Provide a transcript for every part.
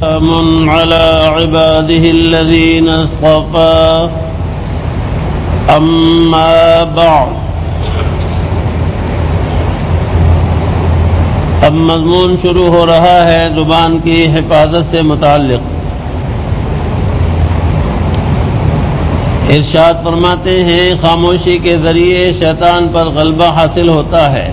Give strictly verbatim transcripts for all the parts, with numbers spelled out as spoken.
سلام على عباده الذين اصطفى أما بعد. اب مضمون شروع ہو رہا ہے زبان کی حفاظت سے متعلق. ارشاد فرماتے ہیں خاموشی کے ذریعے شیطان پر غلبہ حاصل ہوتا ہے.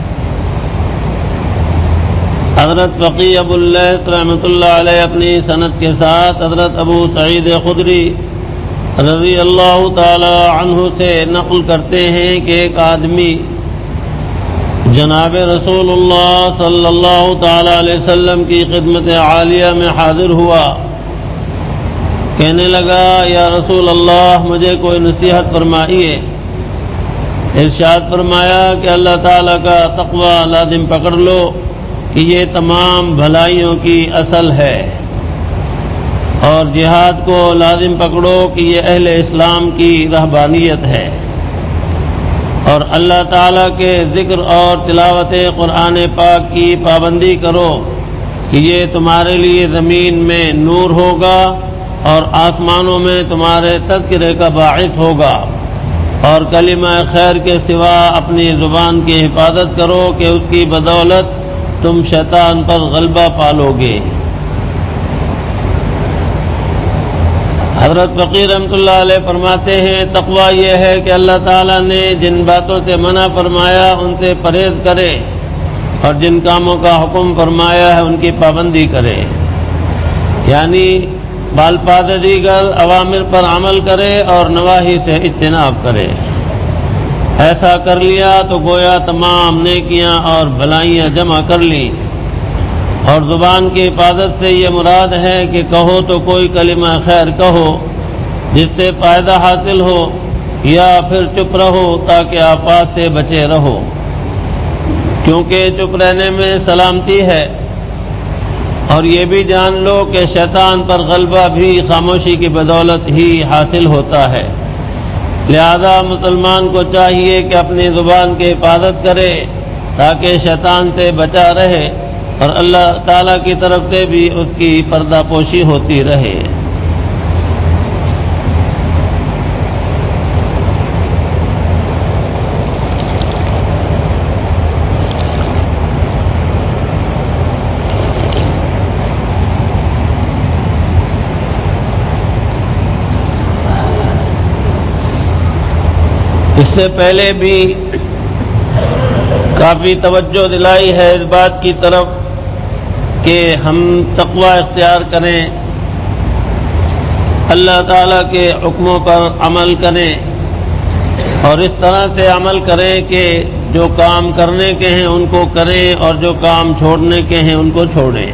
حضرت فقی ابو اللیث رحمۃ اللہ علیہ اپنی سند کے ساتھ حضرت ابو سعید خدری رضی اللہ تعالی عنہ سے نقل کرتے ہیں کہ ایک آدمی جناب رسول اللہ صلی اللہ تعالی علیہ وسلم کی خدمت عالیہ میں حاضر ہوا. کہنے لگا یا رسول اللہ مجھے کوئی نصیحت فرمائیے. ارشاد فرمایا کہ اللہ تعالیٰ کا تقوی لازم پکڑ لو کہ یہ تمام بھلائیوں کی اصل ہے، اور جہاد کو لازم پکڑو کہ یہ اہل اسلام کی رہبانیت ہے، اور اللہ تعالیٰ کے ذکر اور تلاوت قرآن پاک کی پابندی کرو کہ یہ تمہارے لیے زمین میں نور ہوگا اور آسمانوں میں تمہارے تذکرے کا باعث ہوگا. اور کلمہ خیر کے سوا اپنی زبان کی حفاظت کرو کہ اس کی بدولت تم شیطان پر غلبہ پالو گے. حضرت فقیر رحمۃ اللہ علیہ فرماتے ہیں تقوی یہ ہے کہ اللہ تعالیٰ نے جن باتوں سے منع فرمایا ان سے پرہیز کرے، اور جن کاموں کا حکم فرمایا ہے ان کی پابندی کرے. یعنی بالفاظ دیگر اوامر پر عمل کرے اور نواہی سے اجتناب کرے. ایسا کر لیا تو گویا تمام نیکیاں اور بھلائیاں جمع کر لیں. اور زبان کی حفاظت سے یہ مراد ہے کہ کہو تو کوئی کلمہ خیر کہو جس سے فائدہ حاصل ہو، یا پھر چپ رہو تاکہ آفات سے بچے رہو، کیونکہ چپ رہنے میں سلامتی ہے. اور یہ بھی جان لو کہ شیطان پر غلبہ بھی خاموشی کی بدولت ہی حاصل ہوتا ہے. لہذا مسلمان کو چاہیے کہ اپنی زبان کی حفاظت کرے تاکہ شیطان سے بچا رہے اور اللہ تعالیٰ کی طرف سے بھی اس کی پردہ پوشی ہوتی رہے. اس سے پہلے بھی کافی توجہ دلائی ہے اس بات کی طرف کہ ہم تقوی اختیار کریں، اللہ تعالیٰ کے حکموں پر عمل کریں، اور اس طرح سے عمل کریں کہ جو کام کرنے کے ہیں ان کو کریں اور جو کام چھوڑنے کے ہیں ان کو چھوڑیں.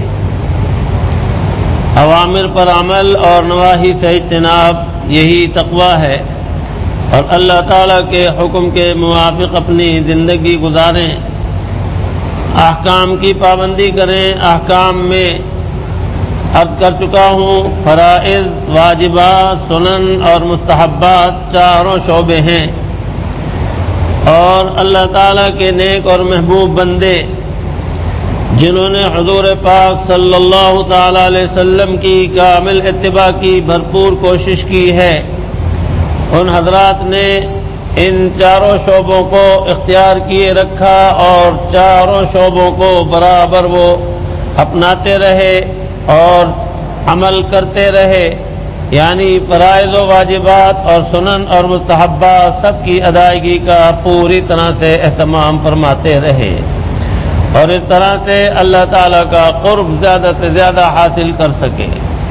اوامر پر عمل اور نواہی سے اجتناب یہی تقوی ہے، اور اللہ تعالیٰ کے حکم کے موافق اپنی زندگی گزاریں. احکام کی پابندی کریں. احکام میں عرض کر چکا ہوں فرائض، واجبات، سنن اور مستحبات چاروں شعبے ہیں، اور اللہ تعالیٰ کے نیک اور محبوب بندے جنہوں نے حضور پاک صلی اللہ تعالی علیہ وسلم کی کامل اتباع کی بھرپور کوشش کی ہے، ان حضرات نے ان چاروں شعبوں کو اختیار کیے رکھا اور چاروں شعبوں کو برابر وہ اپناتے رہے اور عمل کرتے رہے. یعنی فرائض و واجبات اور سنن اور مستحبات سب کی ادائیگی کا پوری طرح سے اہتمام فرماتے رہے، اور اس طرح سے اللہ تعالیٰ کا قرب زیادہ سے زیادہ حاصل کر سکے.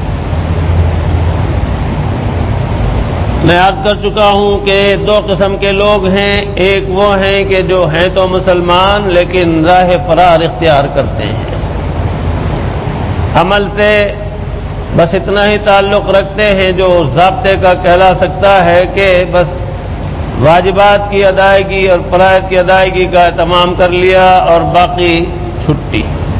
میں عرض کر چکا ہوں کہ دو قسم کے لوگ ہیں. ایک وہ ہیں کہ جو ہیں تو مسلمان لیکن راہ فرار اختیار کرتے ہیں، عمل سے بس اتنا ہی تعلق رکھتے ہیں جو ضابطے کا کہلا سکتا ہے کہ بس واجبات کی ادائیگی اور فرائض کی ادائیگی کا اہتمام کر لیا اور باقی چھٹی.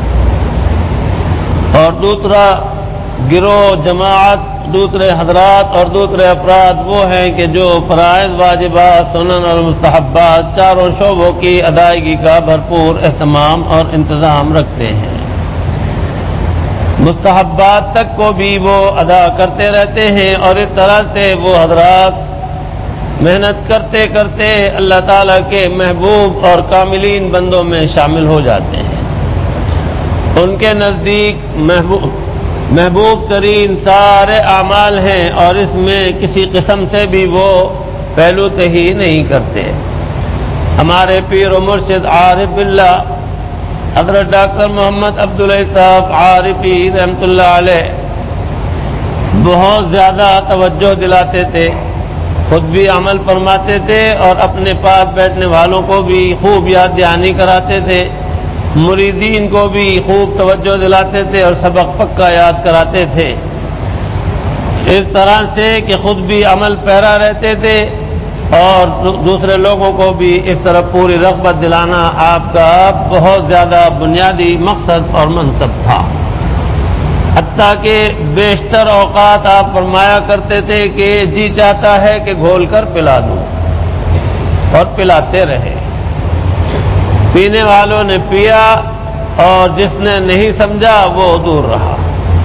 اور دوسرا گروہ، جماعت، دوسرے حضرات اور دوسرے افراد وہ ہیں کہ جو فرائض، واجبات، سنن اور مستحبات چاروں شعبوں کی ادائیگی کا بھرپور اہتمام اور انتظام رکھتے ہیں. مستحبات تک کو بھی وہ ادا کرتے رہتے ہیں، اور اس طرح سے وہ حضرات محنت کرتے کرتے اللہ تعالیٰ کے محبوب اور کاملین بندوں میں شامل ہو جاتے ہیں۔ ان کے نزدیک محبوب محبوب ترین سارے اعمال ہیں، اور اس میں کسی قسم سے بھی وہ پہلو تہی نہیں کرتے۔ ہمارے پیر و مرشد عارف باللہ حضرت ڈاکٹر محمد عبداللہ صاحب عارفی رحمۃ اللہ علیہ بہت زیادہ توجہ دلاتے تھے، خود بھی عمل فرماتے تھے اور اپنے پاس بیٹھنے والوں کو بھی خوب یاد دہانی کراتے تھے، مریدین کو بھی خوب توجہ دلاتے تھے اور سبق پکا یاد کراتے تھے، اس طرح سے کہ خود بھی عمل پیرا رہتے تھے اور دوسرے لوگوں کو بھی اس طرح پوری رغبت دلانا آپ کا بہت زیادہ بنیادی مقصد اور منصب تھا۔ حتیٰ کہ بیشتر اوقات آپ فرمایا کرتے تھے کہ جی چاہتا ہے کہ گھول کر پلا دوں، اور پلاتے رہے۔ پینے والوں نے پیا اور جس نے نہیں سمجھا وہ دور رہا۔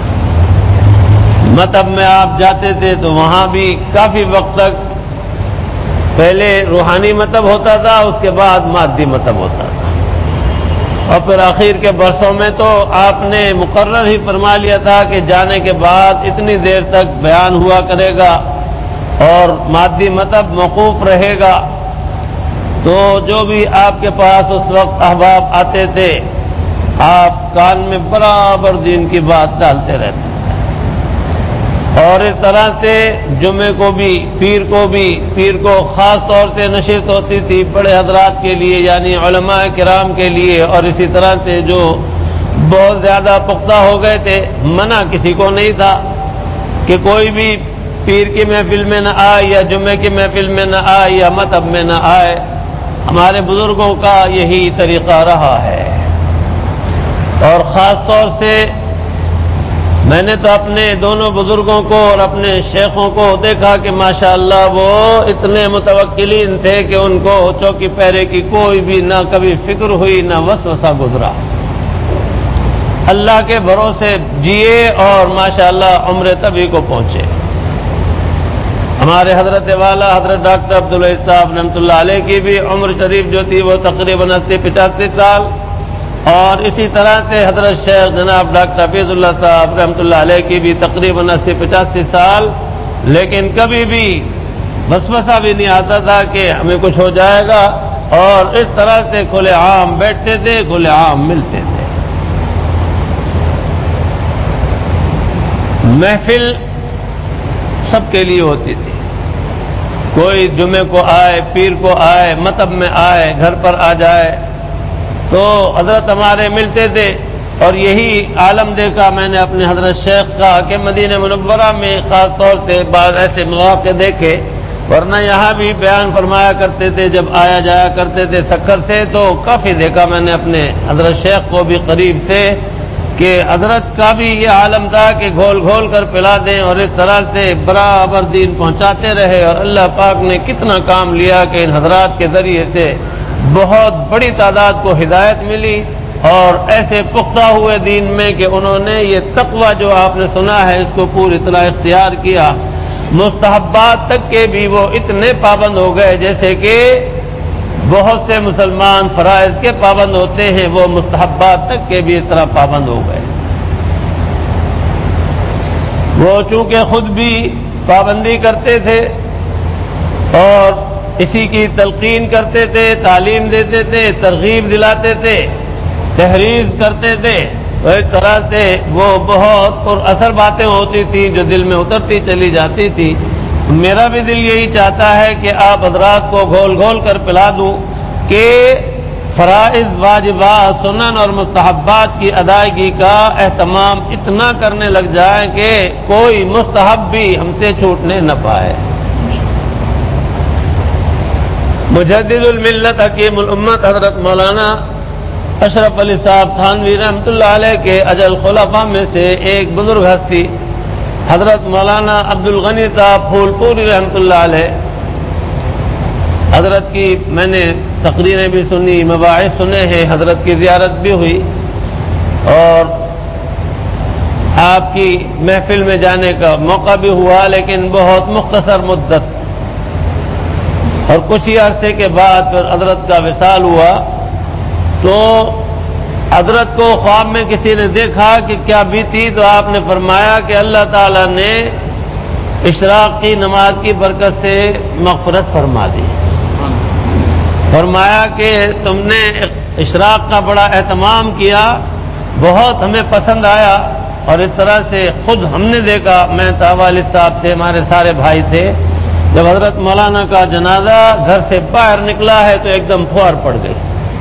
مطلب میں آپ جاتے تھے تو وہاں بھی کافی وقت تک پہلے روحانی مطلب ہوتا تھا، اس کے بعد مادی مطلب ہوتا تھا، اور پھر آخر کے برسوں میں تو آپ نے مقرر ہی فرما لیا تھا کہ جانے کے بعد اتنی دیر تک بیان ہوا کرے گا اور مادی مطلب موقوف رہے گا۔ تو جو بھی آپ کے پاس اس وقت احباب آتے تھے، آپ کان میں برابر دین کی بات ڈالتے رہتے، اور اس طرح سے جمعے کو بھی پیر کو بھی پیر کو خاص طور سے نشست ہوتی تھی بڑے حضرات کے لیے، یعنی علماء کرام کے لیے، اور اسی طرح سے جو بہت زیادہ پختہ ہو گئے تھے، منع کسی کو نہیں تھا کہ کوئی بھی پیر کی محفل میں نہ آئے یا جمعے کی محفل میں نہ آئے یا مذہب میں نہ آئے۔ ہمارے بزرگوں کا یہی طریقہ رہا ہے، اور خاص طور سے میں نے تو اپنے دونوں بزرگوں کو اور اپنے شیخوں کو دیکھا کہ ماشاءاللہ وہ اتنے متوکلین تھے کہ ان کو چوکی پہرے کی کوئی بھی نہ کبھی فکر ہوئی نہ وسوسہ گزرا، اللہ کے بھروسے جیے اور ماشاءاللہ عمر طبی کو پہنچے۔ ہمارے حضرت والا حضرت ڈاکٹر عبداللہ صاحب رحمۃ اللہ علیہ کی بھی عمر شریف جو تھی وہ تقریباً اسی پچاسی سال، اور اسی طرح سے حضرت شیخ جناب ڈاکٹر حفیظ اللہ صاحب رحمۃ اللہ علیہ کی بھی تقریباً اسی پچاسی سال، لیکن کبھی بھی وسوسہ بھی نہیں آتا تھا کہ ہمیں کچھ ہو جائے گا، اور اس طرح سے کھلے عام بیٹھتے تھے، کھلے عام ملتے تھے۔ محفل سب کے لیے ہوتی تھی، کوئی جمعے کو آئے، پیر کو آئے، مطب میں آئے، گھر پر آ جائے، تو حضرت ہمارے ملتے تھے۔ اور یہی عالم دیکھا میں نے اپنے حضرت شیخ کا کہ مدینہ منورہ میں خاص طور سے بعض ایسے مواقع دیکھے، ورنہ یہاں بھی بیان فرمایا کرتے تھے جب آیا جایا کرتے تھے سکر سے، تو کافی دیکھا میں نے اپنے حضرت شیخ کو بھی قریب سے کہ حضرت کا بھی یہ عالم تھا کہ گھول گھول کر پلا دیں، اور اس طرح سے برابر دین پہنچاتے رہے، اور اللہ پاک نے کتنا کام لیا کہ ان حضرات کے ذریعے سے بہت بڑی تعداد کو ہدایت ملی، اور ایسے پختہ ہوئے دین میں کہ انہوں نے یہ تقوی جو آپ نے سنا ہے اس کو پوری طرح اختیار کیا۔ مستحبات تک کے بھی وہ اتنے پابند ہو گئے جیسے کہ بہت سے مسلمان فرائض کے پابند ہوتے ہیں، وہ مستحبات تک کے بھی اس طرح پابند ہو گئے۔ وہ چونکہ خود بھی پابندی کرتے تھے اور اسی کی تلقین کرتے تھے، تعلیم دیتے تھے، ترغیب دلاتے تھے، تحریض کرتے تھے، تو اس طرح سے وہ بہت پر اثر باتیں ہوتی تھیں جو دل میں اترتی چلی جاتی تھی۔ میرا بھی دل یہی چاہتا ہے کہ آپ حضرات کو گھول گھول کر پلا دوں کہ فرائض، واجبات، سنن اور مستحبات کی ادائیگی کا اہتمام اتنا کرنے لگ جائیں کہ کوئی مستحب بھی ہم سے چھوٹنے نہ پائے۔ مجدد الملت حکیم الامت حضرت مولانا اشرف علی صاحب تھانوی رحمۃ اللہ علیہ کے اجل خلفاء میں سے ایک بزرگ ہستی حضرت مولانا عبد الغنی صاحب پھول پوری رحمۃ اللہ علیہ، حضرت کی میں نے تقریریں بھی سنی، مباحث سنے ہیں، حضرت کی زیارت بھی ہوئی، اور آپ کی محفل میں جانے کا موقع بھی ہوا، لیکن بہت مختصر مدت، اور کچھ ہی عرصے کے بعد پھر حضرت کا وصال ہوا۔ تو حضرت کو خواب میں کسی نے دیکھا کہ کیا بیتی، تو آپ نے فرمایا کہ اللہ تعالیٰ نے اشراق کی نماز کی برکت سے مغفرت فرما دی۔ فرمایا کہ تم نے اشراق کا بڑا اہتمام کیا، بہت ہمیں پسند آیا، اور اس طرح سے خود ہم نے دیکھا، میں تھا، والد صاحب تھے، ہمارے سارے بھائی تھے، جب حضرت مولانا کا جنازہ گھر سے باہر نکلا ہے تو ایک دم فوار پڑ گئی۔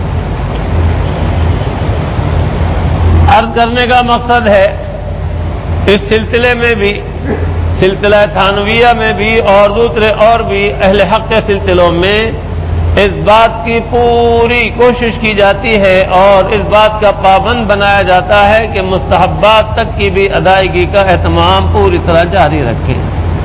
عرض کرنے کا مقصد ہے اس سلسلے میں بھی، سلسلہ تھانویہ میں بھی اور دوسرے اور بھی اہل حق کے سلسلوں میں اس بات کی پوری کوشش کی جاتی ہے اور اس بات کا پابند بنایا جاتا ہے کہ مستحبات تک کی بھی ادائیگی کا اہتمام پوری طرح جاری رکھیں۔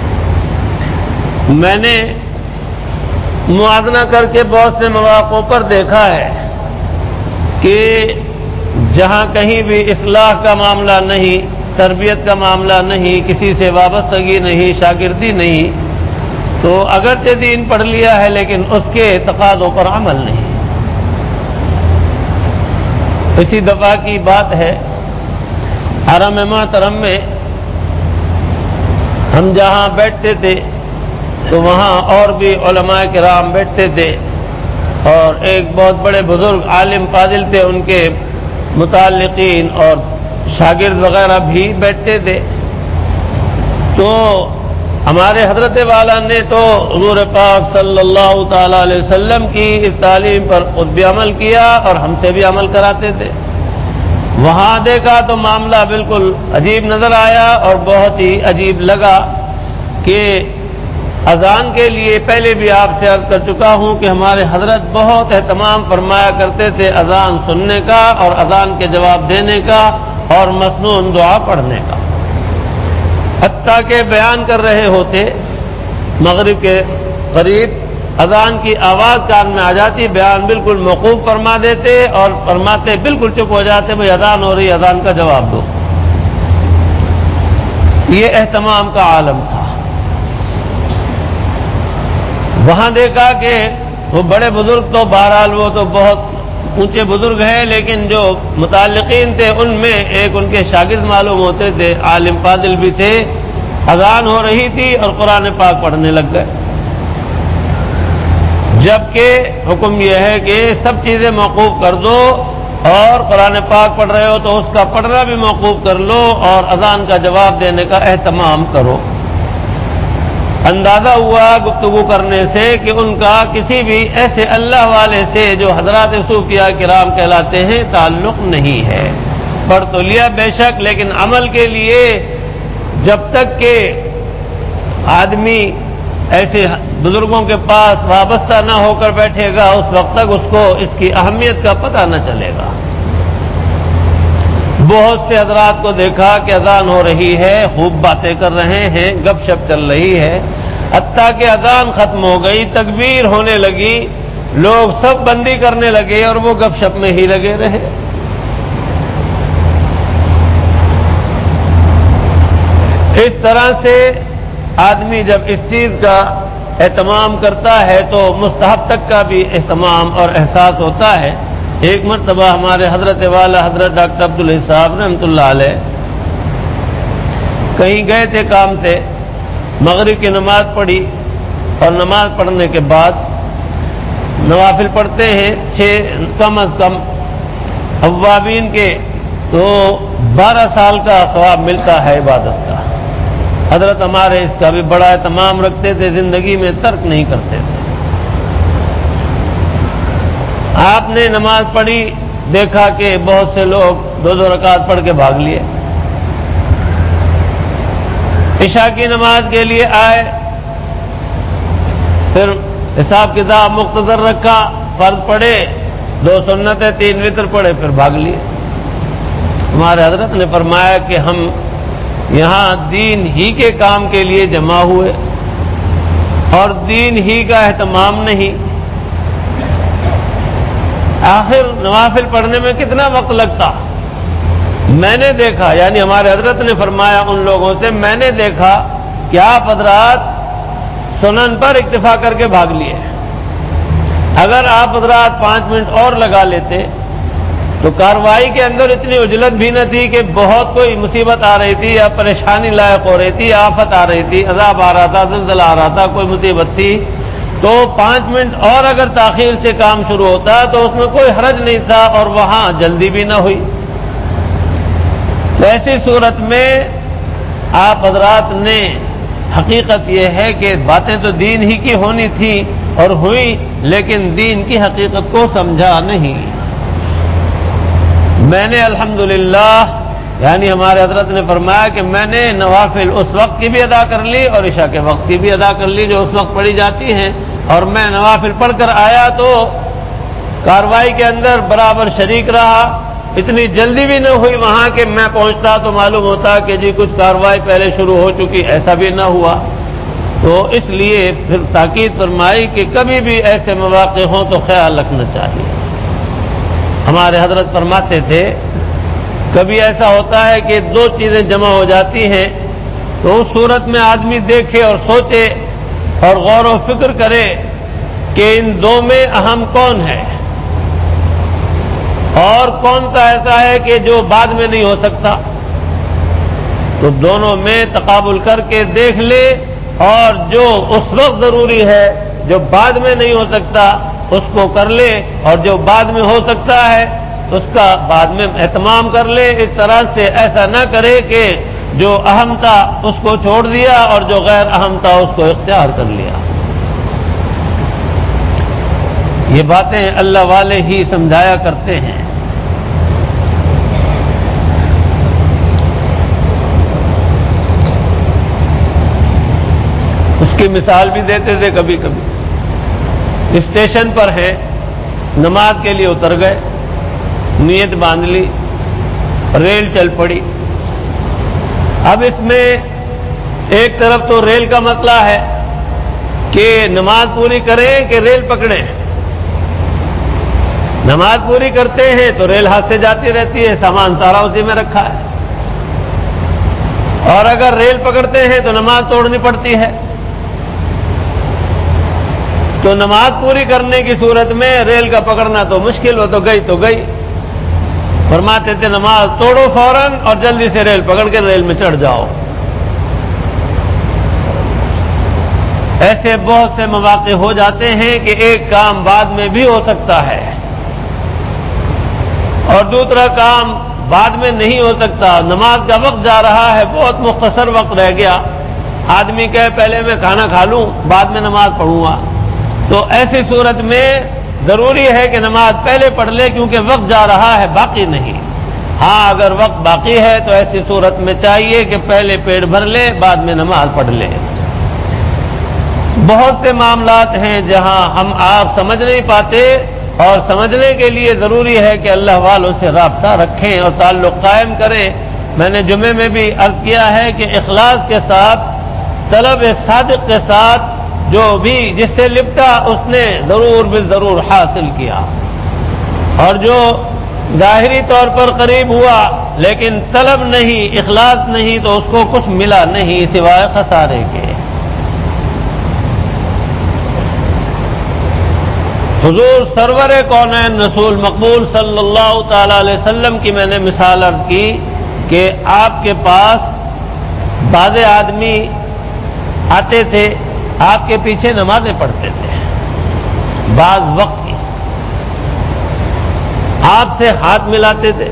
میں نے موازنہ کر کے بہت سے مواقع پر دیکھا ہے کہ جہاں کہیں بھی اصلاح کا معاملہ نہیں، تربیت کا معاملہ نہیں، کسی سے وابستگی نہیں، شاگردی نہیں، تو اگرچہ دین پڑھ لیا ہے لیکن اس کے تقاضوں پر عمل نہیں۔ اسی دفعہ کی بات ہے، حرم محترم میں ہم جہاں بیٹھتے تھے تو وہاں اور بھی علماء کرام بیٹھتے تھے، اور ایک بہت بڑے بزرگ عالم فاضل تھے، ان کے متعلقین اور شاگرد وغیرہ بھی بیٹھتے تھے۔ تو ہمارے حضرت والا نے تو حضور پاک صلی اللہ تعالی علیہ وسلم کی اس تعلیم پر خود بھی عمل کیا اور ہم سے بھی عمل کراتے تھے۔ وہاں دیکھا تو معاملہ بالکل عجیب نظر آیا اور بہت ہی عجیب لگا کہ اذان کے لیے پہلے بھی آپ سے عرض کر چکا ہوں کہ ہمارے حضرت بہت اہتمام فرمایا کرتے تھے اذان سننے کا اور اذان کے جواب دینے کا اور مسنون دعا پڑھنے کا، حتیٰ کہ بیان کر رہے ہوتے مغرب کے قریب اذان کی آواز کان میں آ جاتی، بیان بالکل موقوف فرما دیتے اور فرماتے بالکل چپ ہو جاتے، بھئی اذان ہو رہی، اذان کا جواب دو۔ یہ اہتمام کا عالم تھا۔ وہاں دیکھا کہ وہ بڑے بزرگ تو بہرحال وہ تو بہت اونچے بزرگ ہیں، لیکن جو متعلقین تھے ان میں ایک ان کے شاگرد معلوم ہوتے تھے، عالم فاضل بھی تھے، اذان ہو رہی تھی اور قرآن پاک پڑھنے لگ گئے، جبکہ حکم یہ ہے کہ سب چیزیں موقوف کر دو، اور قرآن پاک پڑھ رہے ہو تو اس کا پڑھنا بھی موقوف کر لو اور اذان کا جواب دینے کا اہتمام کرو۔ اندازہ ہوا گفتگو کرنے سے کہ ان کا کسی بھی ایسے اللہ والے سے جو حضرات صوفیاء کرام کہلاتے ہیں تعلق نہیں ہے۔ پڑھ تو لیا بے شک، لیکن عمل کے لیے جب تک کہ آدمی ایسے بزرگوں کے پاس وابستہ نہ ہو کر بیٹھے گا اس وقت تک اس کو اس کی اہمیت کا پتہ نہ چلے گا۔ بہت سے حضرات کو دیکھا کہ اذان ہو رہی ہے، خوب باتیں کر رہے ہیں، گپ شپ چل رہی ہے، حتیٰ کہ اذان ختم ہو گئی، تکبیر ہونے لگی، لوگ سب بندی کرنے لگے اور وہ گپ شپ میں ہی لگے رہے۔ اس طرح سے آدمی جب اس چیز کا اہتمام کرتا ہے تو مستحب تک کا بھی اہتمام اور احساس ہوتا ہے۔ ایک مرتبہ ہمارے حضرت والا حضرت ڈاکٹر عبداللہ صاحب رحمۃ اللہ علیہ کہیں گئے تھے کام سے، مغرب کی نماز پڑھی اور نماز پڑھنے کے بعد نوافل پڑھتے ہیں چھ کم از کم اوابین کے، تو بارہ سال کا ثواب ملتا ہے عبادت کا۔ حضرت ہمارے اس کا بھی بڑا اہتمام رکھتے تھے، زندگی میں ترک نہیں کرتے تھے۔ آپ نے نماز پڑھی، دیکھا کہ بہت سے لوگ دو دو رکعت پڑھ کے بھاگ لیے، عشاء کی نماز کے لیے آئے، پھر حساب کتاب مختصر رکھا، فرض پڑھے، دو سنتیں، تین وتر پڑھے، پھر بھاگ لیے۔ ہمارے حضرت نے فرمایا کہ ہم یہاں دین ہی کے کام کے لیے جمع ہوئے اور دین ہی کا اہتمام نہیں۔ آخر نوافل پڑھنے میں کتنا وقت لگتا، میں نے دیکھا، یعنی ہمارے حضرت نے فرمایا ان لوگوں سے، میں نے دیکھا کہ آپ حضرات سنن پر اکتفا کر کے بھاگ لیے، اگر آپ حضرات پانچ منٹ اور لگا لیتے تو کارروائی کے اندر اتنی عجلت بھی نہ تھی کہ بہت کوئی مصیبت آ رہی تھی یا پریشانی لائق ہو رہی تھی، آفت آ رہی تھی، عذاب آ رہا تھا، زلزلہ آ رہا تھا، کوئی مصیبت تھی، تو پانچ منٹ اور اگر تاخیر سے کام شروع ہوتا تو اس میں کوئی حرج نہیں تھا اور وہاں جلدی بھی نہ ہوئی۔ تو ایسی صورت میں آپ حضرات نے، حقیقت یہ ہے کہ باتیں تو دین ہی کی ہونی تھی اور ہوئی، لیکن دین کی حقیقت کو سمجھا نہیں۔ میں نے الحمدللہ، یعنی ہمارے حضرت نے فرمایا کہ میں نے نوافل اس وقت کی بھی ادا کر لی اور عشاء کے وقت کی بھی ادا کر لی جو اس وقت پڑھی جاتی ہیں، اور میں نوافل پڑھ کر آیا تو کارروائی کے اندر برابر شریک رہا، اتنی جلدی بھی نہ ہوئی وہاں کہ میں پہنچتا تو معلوم ہوتا کہ جی کچھ کارروائی پہلے شروع ہو چکی، ایسا بھی نہ ہوا۔ تو اس لیے پھر تاکید فرمائی کہ کبھی بھی ایسے مواقع ہوں تو خیال رکھنا چاہیے۔ ہمارے حضرت فرماتے تھے کبھی ایسا ہوتا ہے کہ دو چیزیں جمع ہو جاتی ہیں تو اس صورت میں آدمی دیکھے اور سوچے اور غور و فکر کرے کہ ان دو میں اہم کون ہے اور کون سا ایسا ہے کہ جو بعد میں نہیں ہو سکتا، تو دونوں میں تقابل کر کے دیکھ لے اور جو اس وقت ضروری ہے جو بعد میں نہیں ہو سکتا اس کو کر لے، اور جو بعد میں ہو سکتا ہے اس کا بعد میں اہتمام کر لے۔ اس طرح سے ایسا نہ کرے کہ جو اہم تھا اس کو چھوڑ دیا اور جو غیر اہم تھا اس کو اختیار کر لیا۔ یہ باتیں اللہ والے ہی سمجھایا کرتے ہیں۔ اس کی مثال بھی دیتے تھے، کبھی کبھی اسٹیشن پر ہیں، نماز کے لیے اتر گئے، نیت باندھ لی، ریل چل پڑی۔ اب اس میں ایک طرف تو ریل کا مسئلہ ہے کہ نماز پوری کریں کہ ریل پکڑیں۔ نماز پوری کرتے ہیں تو ریل ہاتھ سے جاتی رہتی ہے، سامان سارا اسی میں رکھا ہے، اور اگر ریل پکڑتے ہیں تو نماز توڑنی پڑتی ہے۔ تو نماز پوری کرنے کی صورت میں ریل کا پکڑنا تو مشکل، ہو تو گئی تو گئی۔ فرماتے تھے نماز توڑو فوراً اور جلدی سے ریل پکڑ کے ریل میں چڑھ جاؤ۔ ایسے بہت سے مواقع ہو جاتے ہیں کہ ایک کام بعد میں بھی ہو سکتا ہے اور دوسرا کام بعد میں نہیں ہو سکتا۔ نماز کا وقت جا رہا ہے، بہت مختصر وقت رہ گیا، آدمی کہے پہلے میں کھانا کھا لوں بعد میں نماز پڑھوں گا، تو ایسی صورت میں ضروری ہے کہ نماز پہلے پڑھ لے کیونکہ وقت جا رہا ہے، باقی نہیں۔ ہاں اگر وقت باقی ہے تو ایسی صورت میں چاہیے کہ پہلے پیٹ بھر لے بعد میں نماز پڑھ لے۔ بہت سے معاملات ہیں جہاں ہم آپ سمجھ نہیں پاتے اور سمجھنے کے لیے ضروری ہے کہ اللہ والوں سے رابطہ رکھیں اور تعلق قائم کریں۔ میں نے جمعے میں بھی عرض کیا ہے کہ اخلاص کے ساتھ، طلب صادق کے ساتھ جو بھی جس سے لپٹا اس نے ضرور بالضرور حاصل کیا، اور جو ظاہری طور پر قریب ہوا لیکن طلب نہیں، اخلاص نہیں، تو اس کو کچھ ملا نہیں سوائے خسارے کے۔ حضور سرور کونین رسول مقبول صلی اللہ تعالی علیہ وسلم کی میں نے مثال عرض کی کہ آپ کے پاس بعض آدمی آتے تھے، آپ کے پیچھے نمازیں پڑھتے تھے، بعض وقت کی آپ سے ہاتھ ملاتے تھے۔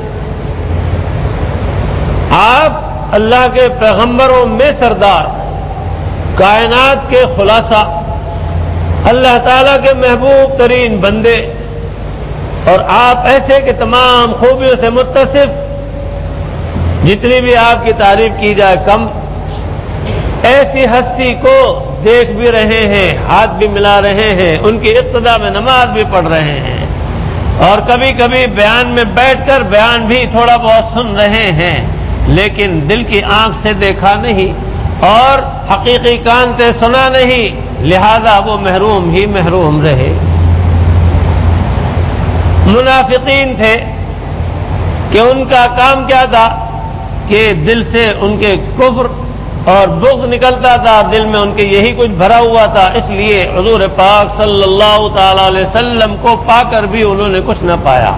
آپ اللہ کے پیغمبروں میں سردار، کائنات کے خلاصہ، اللہ تعالیٰ کے محبوب ترین بندے، اور آپ ایسے کہ تمام خوبیوں سے متصف، جتنی بھی آپ کی تعریف کی جائے کم، ایسی ہستی کو دیکھ بھی رہے ہیں، ہاتھ بھی ملا رہے ہیں، ان کی اقتداء میں نماز بھی پڑھ رہے ہیں، اور کبھی کبھی بیان میں بیٹھ کر بیان بھی تھوڑا بہت سن رہے ہیں، لیکن دل کی آنکھ سے دیکھا نہیں اور حقیقی کان سے سنا نہیں، لہذا وہ محروم ہی محروم رہے۔ منافقین تھے، کہ ان کا کام کیا تھا کہ دل سے ان کے کفر اور بغض نکلتا تھا، دل میں ان کے یہی کچھ بھرا ہوا تھا، اس لیے حضور پاک صلی اللہ تعالی علیہ وسلم کو پا کر بھی انہوں نے کچھ نہ پایا،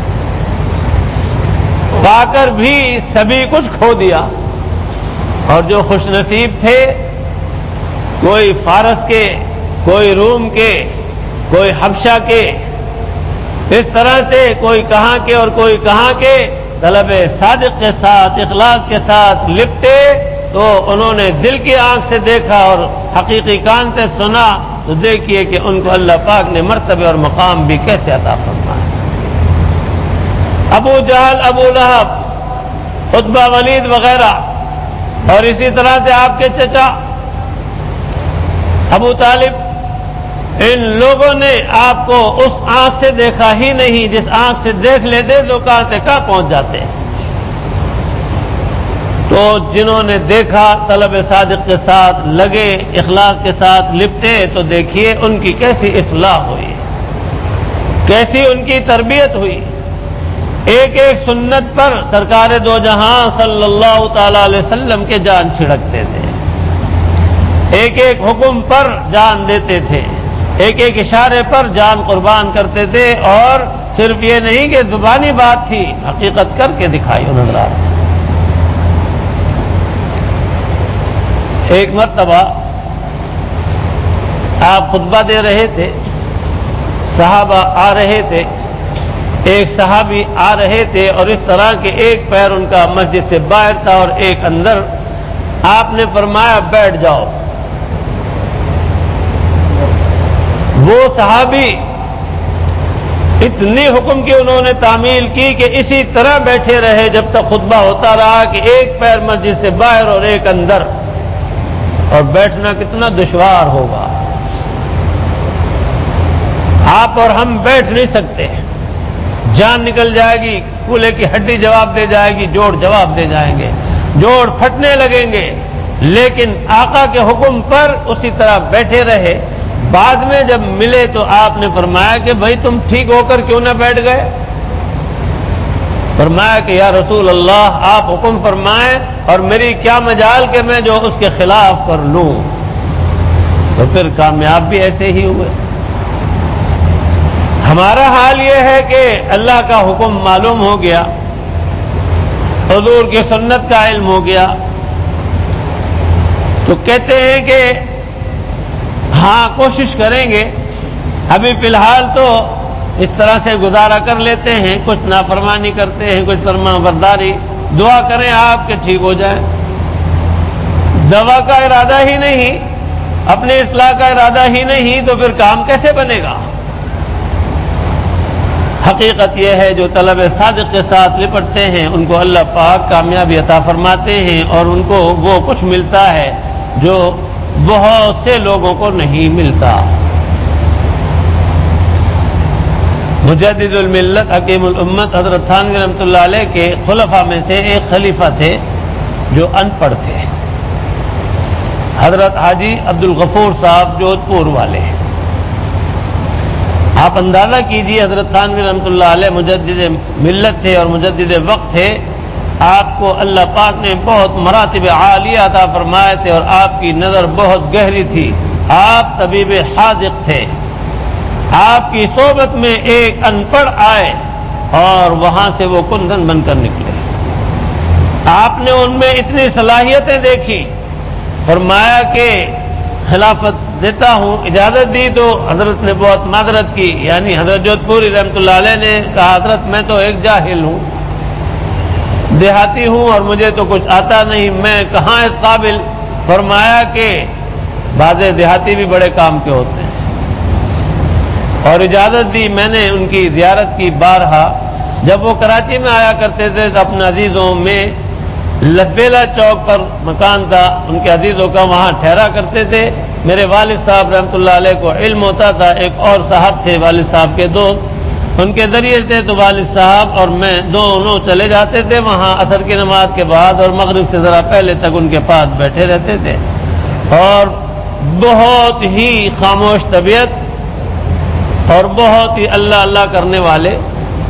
پا کر بھی سبھی کچھ کھو دیا۔ اور جو خوش نصیب تھے، کوئی فارس کے، کوئی روم کے، کوئی حبشہ کے، اس طرح سے کوئی کہاں کے اور کوئی کہاں کے، طلب صادق کے ساتھ اخلاص کے ساتھ لپٹے تو انہوں نے دل کی آنکھ سے دیکھا اور حقیقی کان سے سنا تو دیکھیے کہ ان کو اللہ پاک نے مرتبے اور مقام بھی کیسے عطا فرمایا۔ ابو جہل، ابو لہب، عتبہ، ولید وغیرہ، اور اسی طرح سے آپ کے چچا ابو طالب، ان لوگوں نے آپ کو اس آنکھ سے دیکھا ہی نہیں جس آنکھ سے دیکھ لیتے تو کہاں سے کہاں پہنچ جاتے۔ تو جنہوں نے دیکھا، طلب صادق کے ساتھ لگے، اخلاص کے ساتھ لپٹے، تو دیکھیے ان کی کیسی اصلاح ہوئی، کیسی ان کی تربیت ہوئی۔ ایک ایک سنت پر سرکار دو جہاں صلی اللہ تعالی علیہ وسلم کے جان چھڑکتے تھے، ایک ایک حکم پر جان دیتے تھے، ایک ایک اشارے پر جان قربان کرتے تھے، اور صرف یہ نہیں کہ زبانی بات تھی، حقیقت کر کے دکھائی انہوں نے۔ ایک مرتبہ آپ خطبہ دے رہے تھے، صحابہ آ رہے تھے، ایک صحابی آ رہے تھے اور اس طرح کہ ایک پیر ان کا مسجد سے باہر تھا اور ایک اندر۔ آپ نے فرمایا بیٹھ جاؤ۔ وہ صحابی اتنی حکم کی انہوں نے تعمیل کی کہ اسی طرح بیٹھے رہے جب تک خطبہ ہوتا رہا کہ ایک پیر مسجد سے باہر اور ایک اندر، اور بیٹھنا کتنا دشوار ہوگا۔ آپ اور ہم بیٹھ نہیں سکتے، جان نکل جائے گی، کولے کی ہڈی جواب دے جائے گی، جوڑ جواب دے جائیں گے، جوڑ پھٹنے لگیں گے، لیکن آقا کے حکم پر اسی طرح بیٹھے رہے۔ بعد میں جب ملے تو آپ نے فرمایا کہ بھائی تم ٹھیک ہو کر کیوں نہ بیٹھ گئے؟ فرمایا کہ یا رسول اللہ آپ حکم فرمائیں اور میری کیا مجال کہ میں جو اس کے خلاف کر لوں۔ تو پھر کامیاب بھی ایسے ہی ہوئے۔ ہمارا حال یہ ہے کہ اللہ کا حکم معلوم ہو گیا، حضور کی سنت کا علم ہو گیا، تو کہتے ہیں کہ ہاں کوشش کریں گے، ابھی فی الحال تو اس طرح سے گزارا کر لیتے ہیں، کچھ نافرمانی کرتے ہیں، کچھ فرما برداری، دعا کریں آپ کہ ٹھیک ہو جائیں۔ دوا کا ارادہ ہی نہیں، اپنے اصلاح کا ارادہ ہی نہیں، تو پھر کام کیسے بنے گا؟ حقیقت یہ ہے جو طلب صادق کے ساتھ لپٹتے ہیں ان کو اللہ پاک کامیابی عطا فرماتے ہیں، اور ان کو وہ کچھ ملتا ہے جو بہت سے لوگوں کو نہیں ملتا۔ مجدد الملت حکیم الامت حضرت تھانوی رحمۃ اللہ علیہ کے خلفاء میں سے ایک خلیفہ تھے جو ان پڑھ تھے، حضرت حاجی عبد الغفور صاحب جودھ پور والے۔ آپ اندازہ کیجیے حضرت تھانوی رحمۃ اللہ علیہ مجدد ملت تھے اور مجدد وقت تھے، آپ کو اللہ پاک نے بہت مراتب عالیہ عطا فرمائے تھے اور آپ کی نظر بہت گہری تھی، آپ طبیب حاذق تھے۔ آپ کی صحبت میں ایک ان پڑھ آئے اور وہاں سے وہ کندن بن کر نکلے۔ آپ نے ان میں اتنی صلاحیتیں دیکھی، فرمایا کہ خلافت دیتا ہوں، اجازت دی تو حضرت نے بہت معذرت کی، یعنی حضرت جودھ پوری رحمۃ اللہ علیہ نے کہا حضرت میں تو ایک جاہل ہوں، دیہاتی ہوں اور مجھے تو کچھ آتا نہیں، میں کہاں اس قابل۔ فرمایا کہ بعض دیہاتی بھی بڑے کام کے ہوتے ہیں، اور اجازت دی۔ میں نے ان کی زیارت کی بارہا، جب وہ کراچی میں آیا کرتے تھے تو اپنے عزیزوں میں لسبیلا چوک پر مکان تھا ان کے عزیزوں کا، وہاں ٹھہرا کرتے تھے۔ میرے والد صاحب رحمۃ اللہ علیہ کو علم ہوتا تھا، ایک اور صاحب تھے والد صاحب کے دوست، ان کے ذریعے سے تو والد صاحب اور میں دونوں چلے جاتے تھے وہاں عصر کی نماز کے بعد، اور مغرب سے ذرا پہلے تک ان کے پاس بیٹھے رہتے تھے، اور بہت ہی خاموش طبیعت اور بہت ہی اللہ اللہ کرنے والے،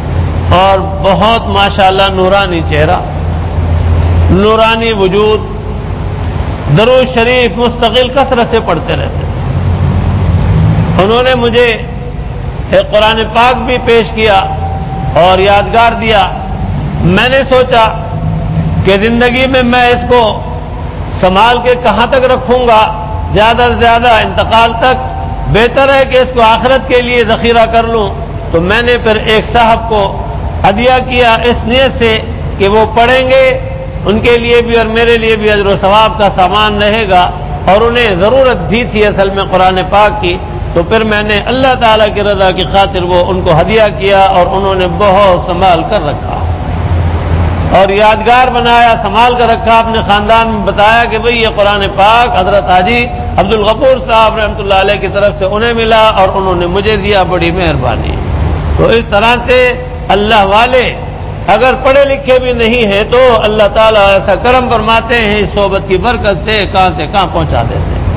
اور بہت ماشاءاللہ نورانی چہرہ، نورانی وجود، درود شریف مستقل کثرت سے پڑھتے رہتے تھے۔ انہوں نے مجھے ایک قرآن پاک بھی پیش کیا اور یادگار دیا۔ میں نے سوچا کہ زندگی میں میں اس کو سنبھال کے کہاں تک رکھوں گا، زیادہ سے زیادہ انتقال تک، بہتر ہے کہ اس کو آخرت کے لیے ذخیرہ کر لوں۔ تو میں نے پھر ایک صاحب کو ہدیہ کیا اس نیت سے کہ وہ پڑھیں گے، ان کے لیے بھی اور میرے لیے بھی اجر و ثواب کا سامان رہے گا، اور انہیں ضرورت بھی تھی اصل میں قرآن پاک کی۔ تو پھر میں نے اللہ تعالیٰ کی رضا کی خاطر وہ ان کو ہدیہ کیا، اور انہوں نے بہت سنبھال کر رکھا اور یادگار بنایا، سنبھال کر رکھا، اپنے خاندان میں بتایا کہ بھئی یہ قرآن پاک حضرت حاجی عبد الغفور صاحب رحمۃ اللہ علیہ کی طرف سے انہیں ملا اور انہوں نے مجھے دیا، بڑی مہربانی۔ تو اس طرح سے اللہ والے اگر پڑھے لکھے بھی نہیں ہیں تو اللہ تعالیٰ ایسا کرم فرماتے ہیں، اس صحبت کی برکت سے کہاں سے کہاں پہنچا دیتے ہیں۔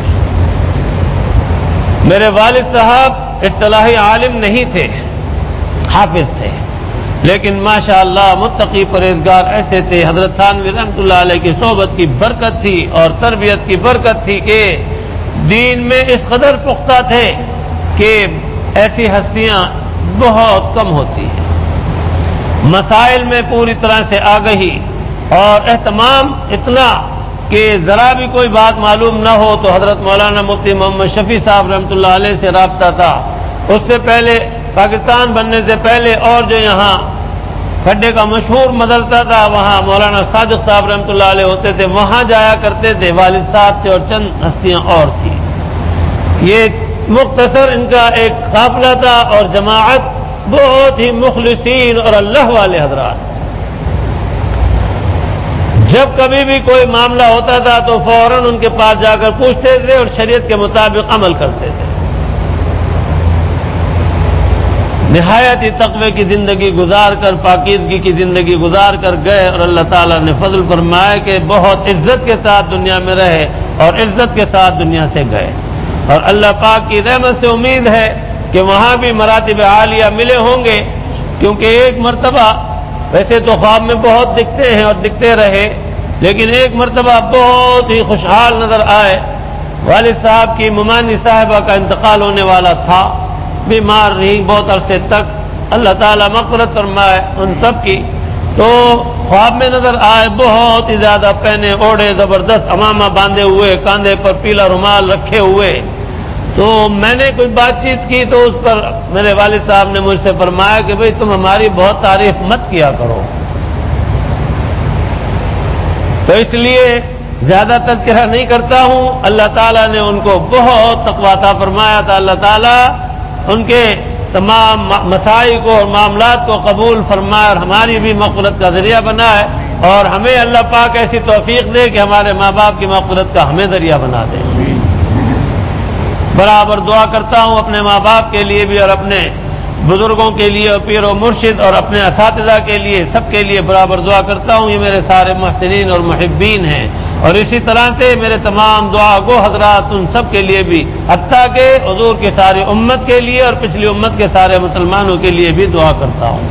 میرے والد صاحب اصطلاحی عالم نہیں تھے، حافظ تھے، لیکن ماشاءاللہ متقی پرہیزگار ایسے تھے۔ حضرت تھانوی رحمۃ اللہ علیہ کی صحبت کی برکت تھی اور تربیت کی برکت تھی کہ دین میں اس قدر پختہ تھے کہ ایسی ہستیاں بہت کم ہوتی ہیں۔ مسائل میں پوری طرح سے آگہی اور اہتمام اتنا کہ ذرا بھی کوئی بات معلوم نہ ہو تو حضرت مولانا مفتی محمد شفیع صاحب رحمۃ اللہ علیہ سے رابطہ تھا۔ اس سے پہلے پاکستان بننے سے پہلے اور جو یہاں کھڈے کا مشہور مدرسہ تھا وہاں مولانا صادق صاحب رحمۃ اللہ علیہ ہوتے تھے، وہاں جایا کرتے تھے، والد صاحب تھے اور چند ہستیاں اور تھیں۔ یہ مختصر ان کا ایک قافلہ تھا اور جماعت بہت ہی مخلصین اور اللہ والے حضرات۔ جب کبھی بھی کوئی معاملہ ہوتا تھا تو فوراً ان کے پاس جا کر پوچھتے تھے اور شریعت کے مطابق عمل کرتے تھے۔ نہایت ہی تقوی کی زندگی گزار کر، پاکیزگی کی زندگی گزار کر گئے اور اللہ تعالیٰ نے فضل فرمایا کہ بہت عزت کے ساتھ دنیا میں رہے اور عزت کے ساتھ دنیا سے گئے۔ اور اللہ پاک کی رحمت سے امید ہے کہ وہاں بھی مراتب عالیہ ملے ہوں گے، کیونکہ ایک مرتبہ ویسے تو خواب میں بہت دکھتے ہیں اور دکھتے رہے، لیکن ایک مرتبہ بہت ہی خوشحال نظر آئے۔ والد صاحب کی ممانی صاحبہ کا انتقال ہونے والا تھا، بیمار رہی بہت عرصے تک، اللہ تعالیٰ مغفرت فرمائے ان سب کی۔ تو خواب میں نظر آئے بہت ہی زیادہ پہنے اوڑے زبردست امامہ باندھے ہوئے، کاندھے پر پیلا رومال رکھے ہوئے۔ تو میں نے کوئی بات چیت کی تو اس پر میرے والد صاحب نے مجھ سے فرمایا کہ بھئی تم ہماری بہت تعریف مت کیا کرو، تو اس لیے زیادہ تذکرہ نہیں کرتا ہوں۔ اللہ تعالیٰ نے ان کو بہت تقویٰ عطا فرمایا تھا، اللہ تعالیٰ ان کے تمام مسائل کو اور معاملات کو قبول فرمائے اور ہماری بھی مغفرت کا ذریعہ بنائے، اور ہمیں اللہ پاک ایسی توفیق دے کہ ہمارے ماں باپ کی مغفرت کا ہمیں ذریعہ بنا دے۔ برابر دعا کرتا ہوں اپنے ماں باپ کے لیے بھی اور اپنے بزرگوں کے لیے اور پیر و مرشد اور اپنے اساتذہ کے لیے، سب کے لیے برابر دعا کرتا ہوں۔ یہ میرے سارے محسنین اور محبین ہیں، اور اسی طرح سے میرے تمام دعا گو حضرات ان سب کے لیے بھی، حتیٰ کہ حضور کی ساری امت کے لیے اور پچھلی امت کے سارے مسلمانوں کے لیے بھی دعا کرتا ہوں۔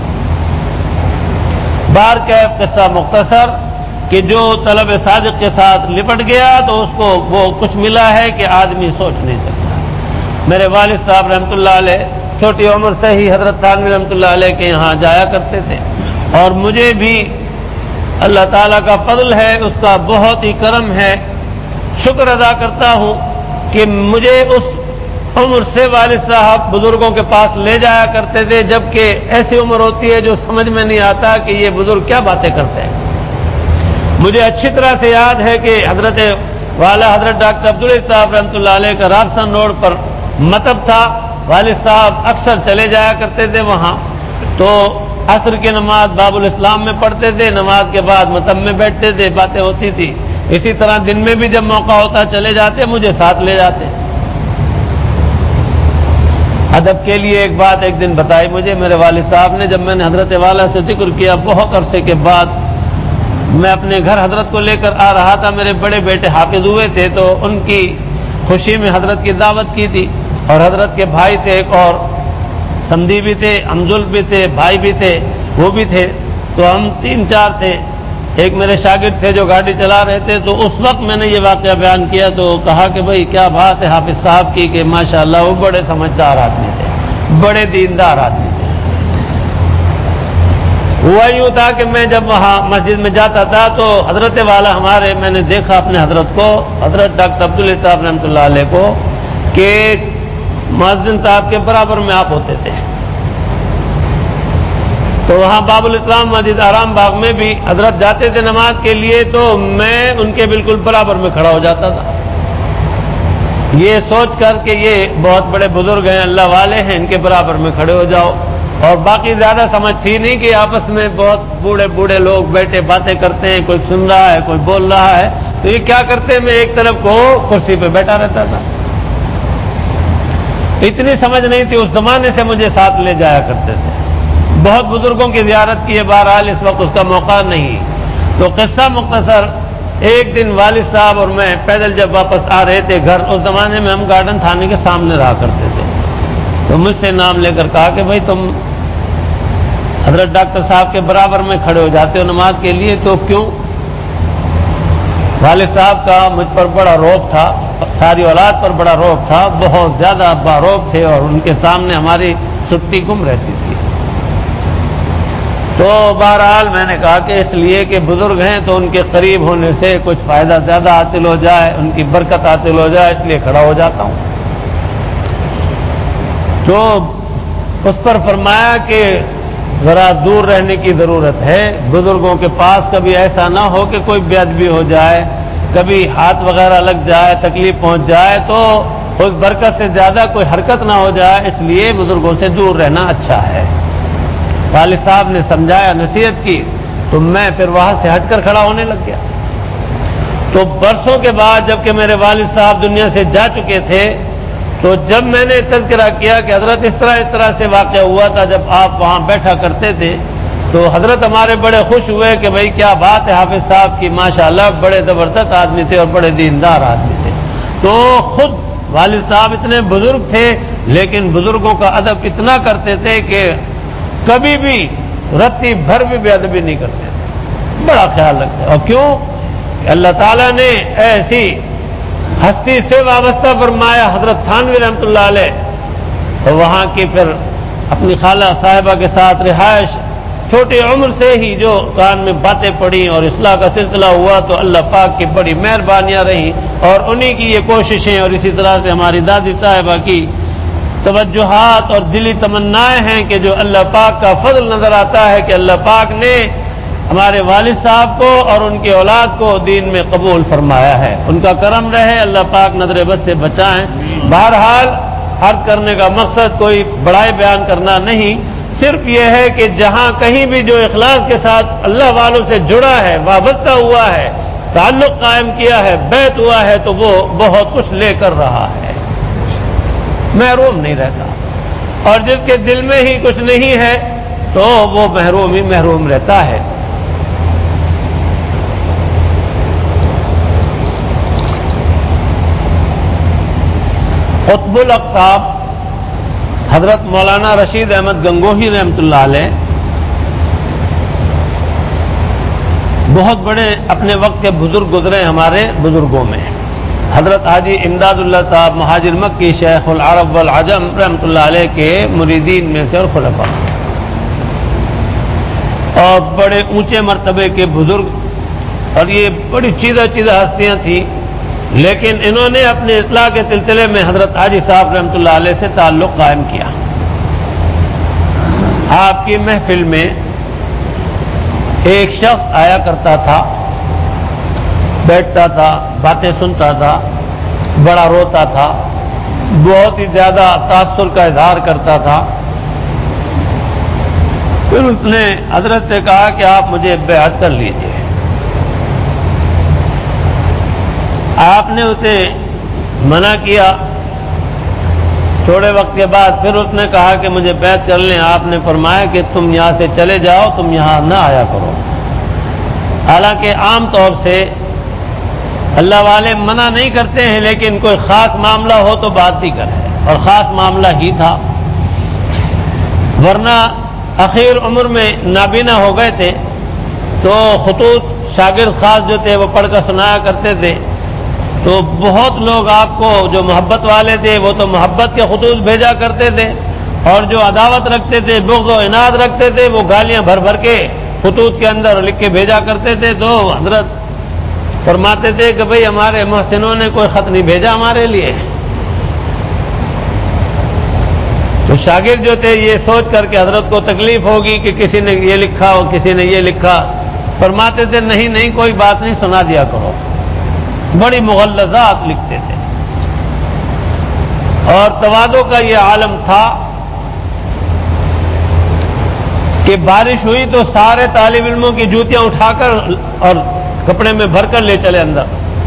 بار کا قصہ مختصر کہ جو طلب صادق کے ساتھ لپٹ گیا تو اس کو وہ کچھ ملا ہے کہ آدمی سوچ نہیں سکتا۔ میرے والد صاحب رحمۃ اللہ علیہ چھوٹی عمر سے ہی حضرت تھانوی رحمۃ اللہ علیہ کے یہاں جایا کرتے تھے، اور مجھے بھی اللہ تعالیٰ کا فضل ہے، اس کا بہت ہی کرم ہے، شکر ادا کرتا ہوں کہ مجھے اس عمر سے والد صاحب بزرگوں کے پاس لے جایا کرتے تھے، جبکہ ایسی عمر ہوتی ہے جو سمجھ میں نہیں آتا کہ یہ بزرگ کیا باتیں کرتے ہیں۔ مجھے اچھی طرح سے یاد ہے کہ حضرت والا حضرت ڈاکٹر عبدالعزیز صاحب رحمۃ اللہ علیہ کا رابسن روڈ پر مطب تھا، والد صاحب اکثر چلے جایا کرتے تھے وہاں، تو عصر کی نماز باب الاسلام میں پڑھتے تھے، نماز کے بعد مطب میں بیٹھتے تھے، باتیں ہوتی تھی۔ اسی طرح دن میں بھی جب موقع ہوتا چلے جاتے، مجھے ساتھ لے جاتے۔ ادب کے لیے ایک بات ایک دن بتائی مجھے میرے والد صاحب نے، جب میں نے حضرت والا سے ذکر کیا بہت عرصے کے بعد، میں اپنے گھر حضرت کو لے کر آ رہا تھا، میرے بڑے بیٹے حافظ ہوئے تھے، تو ان کی خوشی میں حضرت کی دعوت کی تھی، اور حضرت کے بھائی تھے ایک اور سمدھی بھی تھے، امزل بھی تھے، بھائی بھی تھے، وہ بھی تھے، تو ہم تین چار تھے، ایک میرے شاگرد تھے جو گاڑی چلا رہے تھے، تو اس وقت میں نے یہ واقعہ بیان کیا تو کہا کہ بھائی کیا بات ہے حافظ صاحب کی کہ ماشاءاللہ وہ بڑے سمجھدار آدمی تھے، بڑے دیندار آدمی تھے۔ ہوا یوں تھا کہ میں جب وہاں مسجد میں جاتا تھا تو حضرت والا ہمارے، میں نے دیکھا اپنے حضرت کو، حضرت ڈاکٹر عبداللہ صاحب رحمۃ اللہ علیہ کو، کہ مؤذن صاحب کے برابر میں آپ ہوتے تھے۔ تو وہاں باب الاسلام مسجد آرام باغ میں بھی حضرت جاتے تھے نماز کے لیے، تو میں ان کے بالکل برابر میں کھڑا ہو جاتا تھا، یہ سوچ کر کہ یہ بہت بڑے بزرگ ہیں، اللہ والے ہیں، ان کے برابر میں کھڑے ہو جاؤ۔ اور باقی زیادہ سمجھ تھی نہیں کہ آپس میں بہت بوڑھے بوڑھے لوگ بیٹھے باتیں کرتے ہیں، کوئی سن رہا ہے کوئی بول رہا ہے، تو یہ کیا کرتے، میں ایک طرف کو کرسی پہ بیٹھا رہتا تھا۔ اتنی سمجھ نہیں تھی، اس زمانے سے مجھے ساتھ لے جایا کرتے تھے، بہت بزرگوں کی زیارت کی ہے، بہرحال اس وقت اس کا موقع نہیں۔ تو قصہ مختصر، ایک دن والد صاحب اور میں پیدل جب واپس آ رہے تھے گھر، اس زمانے میں ہم گارڈن تھانے کے سامنے رہا کرتے تھے، تو مجھ سے نام لے کر کہا کہ بھائی تم حضرت ڈاکٹر صاحب کے برابر میں کھڑے ہو جاتے ہو نماز کے لیے، تو کیوں؟ والد صاحب کا مجھ پر بڑا رعب تھا، ساری اولاد پر بڑا رعب تھا، بہت زیادہ باروب تھے، اور ان کے سامنے ہماری چھٹی گم رہتی تھی۔ تو بہرحال میں نے کہا کہ اس لیے کہ بزرگ ہیں تو ان کے قریب ہونے سے کچھ فائدہ زیادہ حاصل ہو جائے، ان کی برکت حاصل ہو جائے، اس لیے کھڑا ہو جاتا ہوں۔ تو اس پر فرمایا کہ ذرا دور رہنے کی ضرورت ہے، بزرگوں کے پاس کبھی ایسا نہ ہو کہ کوئی بے ادبی ہو جائے، کبھی ہاتھ وغیرہ لگ جائے، تکلیف پہنچ جائے، تو اس برکت سے زیادہ کوئی حرکت نہ ہو جائے، اس لیے بزرگوں سے دور رہنا اچھا ہے۔ والد صاحب نے سمجھایا، نصیحت کی، تو میں پھر وہاں سے ہٹ کر کھڑا ہونے لگ گیا۔ تو برسوں کے بعد جب کہ میرے والد صاحب دنیا سے جا چکے تھے، تو جب میں نے تذکرہ کیا کہ حضرت اس طرح اس طرح سے واقعہ ہوا تھا جب آپ وہاں بیٹھا کرتے تھے، تو حضرت ہمارے بڑے خوش ہوئے کہ بھئی کیا بات ہے حافظ صاحب کی، ماشاءاللہ بڑے زبردست آدمی تھے اور بڑے دیندار آدمی تھے۔ تو خود والد صاحب اتنے بزرگ تھے، لیکن بزرگوں کا ادب اتنا کرتے تھے کہ کبھی بھی رتی بھر بھی بے ادبی نہیں کرتے تھے، بڑا خیال رکھتے۔ اور کیوں؟ اللہ تعالیٰ نے ایسی ہستی سے وابستہ فرمایا، حضرت تھانوی رحمۃ اللہ علیہ، اور وہاں کی پھر اپنی خالہ صاحبہ کے ساتھ رہائش، چھوٹی عمر سے ہی جو کان میں باتیں پڑی اور اصلاح کا سلسلہ ہوا، تو اللہ پاک کی بڑی مہربانیاں رہیں، اور انہی کی یہ کوششیں، اور اسی طرح سے ہماری دادی صاحبہ کی توجہات اور دلی تمنائیں ہیں کہ جو اللہ پاک کا فضل نظر آتا ہے کہ اللہ پاک نے ہمارے والد صاحب کو اور ان کی اولاد کو دین میں قبول فرمایا ہے، ان کا کرم رہے، اللہ پاک نظر بد سے بچائیں۔ بہرحال عرض کرنے کا مقصد کوئی بڑائی بیان کرنا نہیں، صرف یہ ہے کہ جہاں کہیں بھی جو اخلاص کے ساتھ اللہ والوں سے جڑا ہے، وابستہ ہوا ہے، تعلق قائم کیا ہے، بیعت ہوا ہے، تو وہ بہت کچھ لے کر رہا ہے، محروم نہیں رہتا، اور جس کے دل میں ہی کچھ نہیں ہے تو وہ محروم ہی محروم رہتا ہے۔ قطب الاقطاب حضرت مولانا رشید احمد گنگوہی رحمۃ اللہ علیہ بہت بڑے اپنے وقت کے بزرگ گزرے ہمارے بزرگوں میں۔ حضرت حاجی امداد اللہ صاحب مہاجر مکی شیخ العرب والعجم رحمۃ اللہ علیہ کے مریدین میں سے اور خلفاء میں سے، اور بڑے اونچے مرتبے کے بزرگ، اور یہ بڑی چیزہ چیزہ ہستیاں تھیں، لیکن انہوں نے اپنے اصلاح کے سلسلے میں حضرت حاجی صاحب رحمۃ اللہ علیہ سے تعلق قائم کیا۔ آپ کی محفل میں ایک شخص آیا کرتا تھا، بیٹھتا تھا، باتیں سنتا تھا، بڑا روتا تھا، بہت ہی زیادہ تاثر کا اظہار کرتا تھا۔ پھر اس نے حضرت سے کہا کہ آپ مجھے بیعت کر لیجئے۔ آپ نے اسے منع کیا، تھوڑے وقت کے بعد پھر اس نے کہا کہ مجھے بیعت کر لیں۔ آپ نے فرمایا کہ تم یہاں سے چلے جاؤ، تم یہاں نہ آیا کرو۔ حالانکہ عام طور سے اللہ والے منع نہیں کرتے ہیں، لیکن کوئی خاص معاملہ ہو تو بات ہی کرے، اور خاص معاملہ ہی تھا، ورنہ اخیر عمر میں نابینا ہو گئے تھے، تو خطوط شاگرد خاص جو تھے وہ پڑھ کر سنایا کرتے تھے، تو بہت لوگ آپ کو جو محبت والے تھے وہ تو محبت کے خطوط بھیجا کرتے تھے، اور جو عداوت رکھتے تھے، بغض و عناد رکھتے تھے، وہ گالیاں بھر بھر کے خطوط کے اندر لکھ کے بھیجا کرتے تھے۔ تو حضرت فرماتے تھے کہ بھئی ہمارے محسنوں نے کوئی خط نہیں بھیجا ہمارے لیے۔ تو شاگرد جو تھے یہ سوچ کر کے حضرت کو تکلیف ہوگی کہ کسی نے یہ لکھا اور کسی نے یہ لکھا، فرماتے تھے نہیں نہیں کوئی بات نہیں، سنا دیا کرو۔ بڑی مغلظات لکھتے تھے، اور تواضع کا یہ عالم تھا کہ بارش ہوئی تو سارے طالب علموں کی جوتیاں اٹھا کر اور کپڑے میں بھر کر لے چلے اندر۔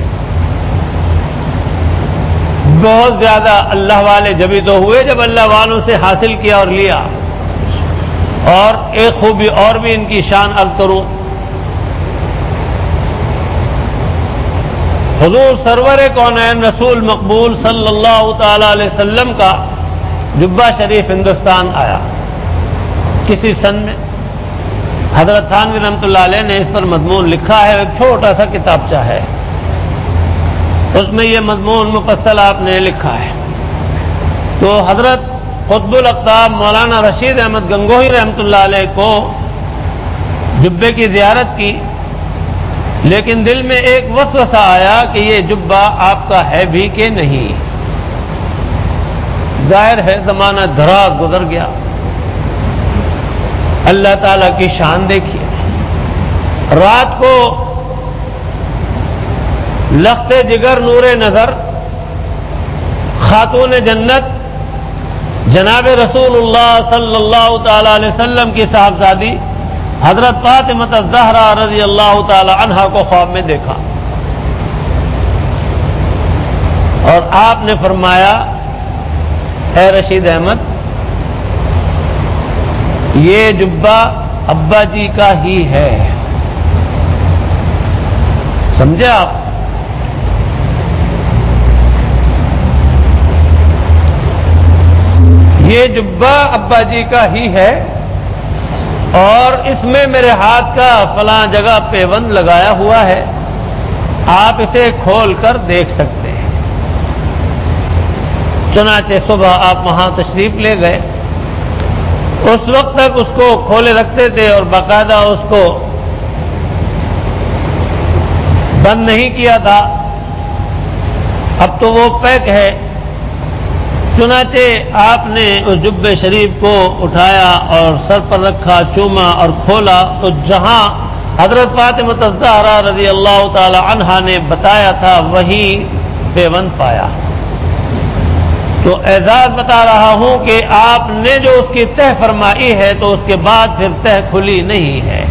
بہت زیادہ اللہ والے جبھی تو ہوئے جب اللہ والوں سے حاصل کیا اور لیا۔ اور ایک خوبی اور بھی ان کی شان عرض کروں، حضور سرور کونین رسول مقبول صلی اللہ تعالی علیہ وسلم کا جبہ شریف ہندوستان آیا کسی سن میں۔ حضرت تھانوی رحمۃ اللہ علیہ نے اس پر مضمون لکھا ہے، ایک چھوٹا سا کتابچہ ہے، اس میں یہ مضمون مفصل آپ نے لکھا ہے۔ تو حضرت قطب الاقطاب مولانا رشید احمد گنگوہی رحمۃ اللہ علیہ کو جبے کی زیارت کی، لیکن دل میں ایک وسوسہ آیا کہ یہ جبہ آپ کا ہے بھی کہ نہیں۔ ظاہر ہے زمانہ دھرا گزر گیا، اللہ تعالیٰ کی شان دیکھیے۔ رات کو لخت جگر نور نظر خاتون جنت جناب رسول اللہ صلی اللہ تعالی علیہ وسلم کی صاحبزادی حضرت فاطمہ الزہرا رضی اللہ تعالی عنہا کو خواب میں دیکھا، اور آپ نے فرمایا اے رشید احمد، یہ جبہ ابا جی کا ہی ہے۔ سمجھے آپ؟ یہ جبہ ابا جی کا ہی ہے، اور اس میں میرے ہاتھ کا فلاں جگہ پیوند لگایا ہوا ہے، آپ اسے کھول کر دیکھ سکتے ہیں۔ چنانچہ صبح آپ وہاں تشریف لے گئے، اس وقت تک اس کو کھولے رکھتے تھے اور باقاعدہ اس کو بند نہیں کیا تھا، اب تو وہ پیک ہے۔ چنانچہ آپ نے اس جبے شریف کو اٹھایا اور سر پر رکھا، چوما اور کھولا، تو جہاں حضرت فاطمہ الزہرا رضی اللہ تعالی عنہا نے بتایا تھا وہی پیوند پایا۔ تو اعزاز بتا رہا ہوں کہ آپ نے جو اس کی تہ فرمائی ہے تو اس کے بعد پھر تہ کھلی نہیں ہے،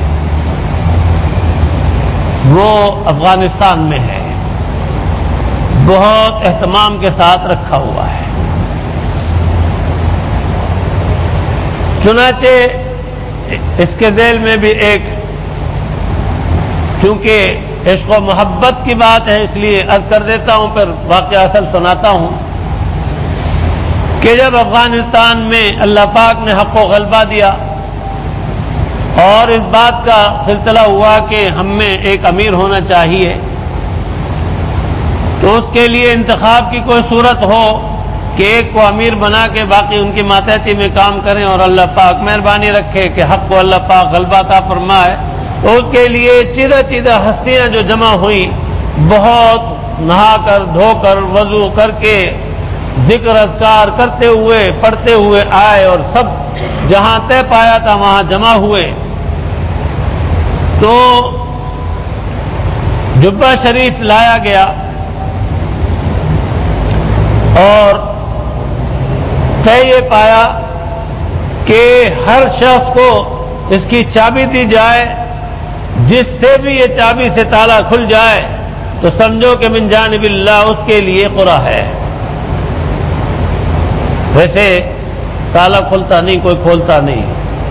وہ افغانستان میں ہے، بہت اہتمام کے ساتھ رکھا ہوا ہے۔ چنانچہ اس کے ذیل میں بھی ایک، چونکہ عشق و محبت کی بات ہے اس لیے عرض کر دیتا ہوں، پھر واقعہ اصل سناتا ہوں کہ جب افغانستان میں اللہ پاک نے حق و غلبہ دیا اور اس بات کا سلسلہ ہوا کہ ہم میں ایک امیر ہونا چاہیے، تو اس کے لیے انتخاب کی کوئی صورت ہو کہ ایک کو امیر بنا کے باقی ان کی ماتحتی میں کام کریں اور اللہ پاک مہربانی رکھے کہ حق کو اللہ پاک غلبہ عطا فرمائے، تو اس کے لیے چیدہ چیدہ ہستیاں جو جمع ہوئی، بہت نہا کر دھو کر وضو کر کے ذکر اذکار کرتے ہوئے پڑھتے ہوئے آئے، اور سب جہاں طے پایا تھا وہاں جمع ہوئے۔ تو جبہ شریف لایا گیا اور طے یہ پایا کہ ہر شخص کو اس کی چابی دی جائے، جس سے بھی یہ چابی سے تالا کھل جائے تو سمجھو کہ من جانب اللہ اس کے لیے قرہ ہے۔ ویسے تالا کھلتا نہیں، کوئی کھولتا نہیں۔